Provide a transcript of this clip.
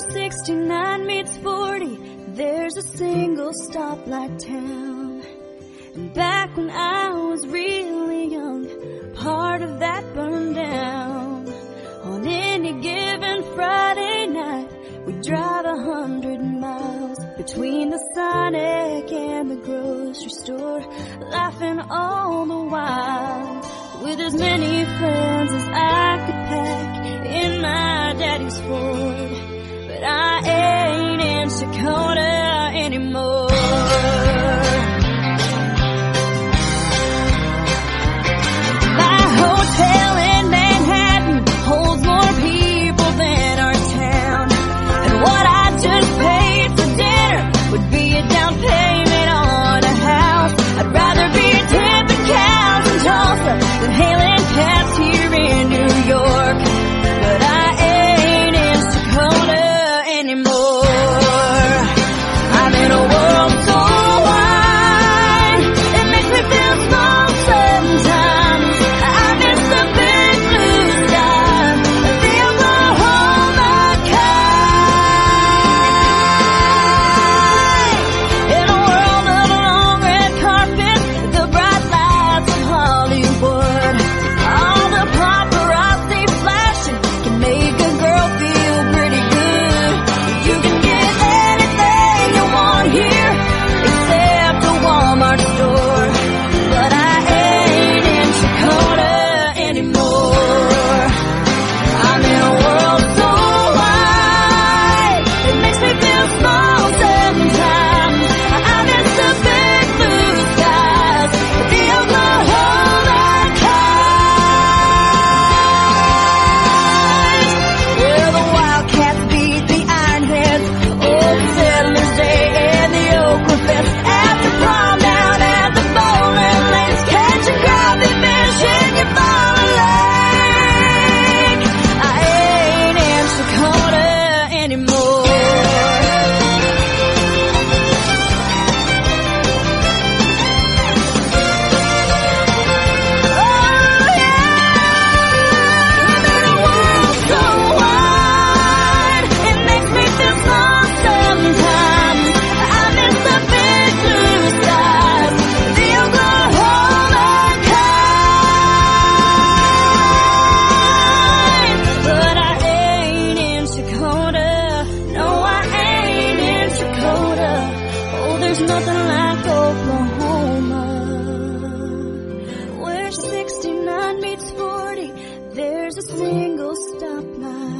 69 meets 40, there's a single stoplight town. And back when I was really young, part of that burned down. On any given Friday night, we'd drive 100 miles between the Sonic and the grocery store, laughing all the while, with as many friends as I could pack in my daddy's Ford. But I ain't in Chakota anymore. My hotel in Manhattan holds more people than our town, and what I just paid for dinner would be a down payment on a house. I'd rather be tipping cows in Tulsa than hailing cabs here in New York. But I ain't in Dakota anymore. I'm in a world so wide, it makes me feel small sometimes. I miss the big blue sky, the Oklahoma kite. In a world of long red carpets, the bright lights of Hollywood, all the paparazzi flashing can make a girl feel pretty good. You can get anything you want here, except a Walmart store. But I ain't in Dakota anymore. I'm in a world so wide, it makes me feel small sometimes. I miss the big blue skies, the Oklahoma kite. Where the Wildcats beat the Ironheads, Old Settlers Day and the Okefest. After prom down at the bowling lanes, catching crappie fish in your bowling lake. I ain't in Dakota anymore. Oh yeah, I'm in a world so wide, it makes me feel small sometimes. I miss the big blue skies, the Oklahoma kite. But I ain't in Dakota, no I ain't in Dakota. Oh, there's nothing like Oklahoma, where 69 meets 40, there's a single stoplight.